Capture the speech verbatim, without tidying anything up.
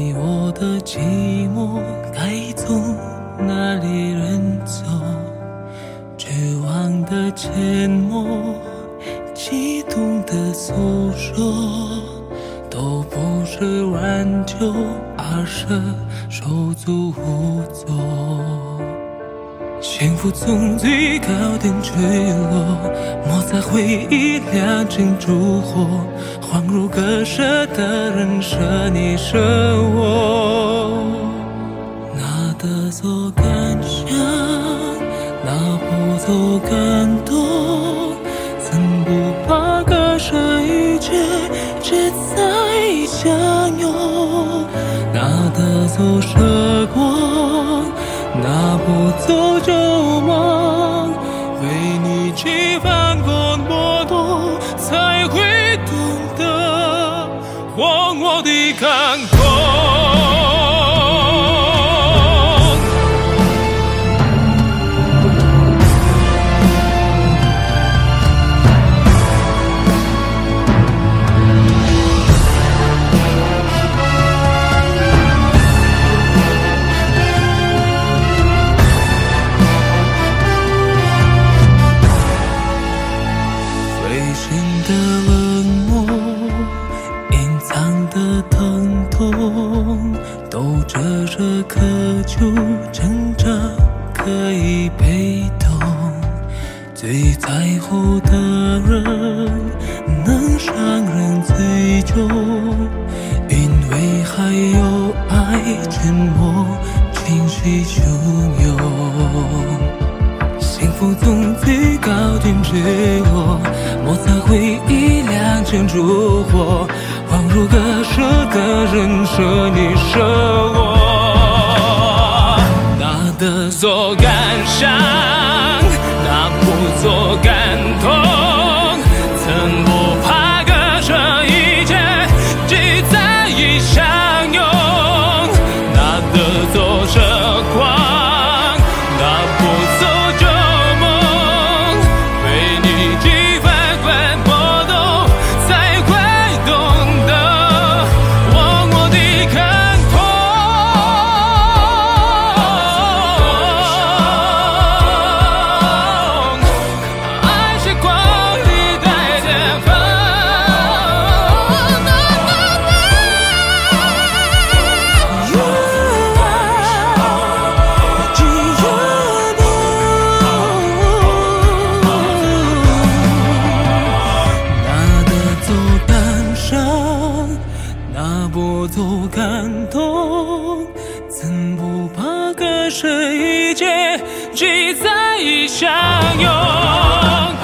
你我的寂寞该从哪里人走？绝望的缄默，激动的诉说，都不是挽救，而是手足无措。幸福从最高点坠落，摩擦回忆两成烛火，恍如割舍的人舍你舍我。拿得走感想，拿不走感动，怎不怕割舍一切，只在相拥。拿得走时光，拿不走旧梦，为你去翻滚波动，才会懂得忘我的感动。的冷漠，隐藏的疼痛，都遮着渴求，挣扎可以被动。最在乎的人，能伤人最久，因为还有爱，沉默情绪汹涌。幸福从最高点坠落，摩擦回忆两成烛火，恍如割舍的人舍你舍我。拿得走感伤，拿不走感动，曾不怕割舍一切，只在意相拥。拿得走时光，拿不走拿不走感动，怎不怕割舍一切，只在意相拥。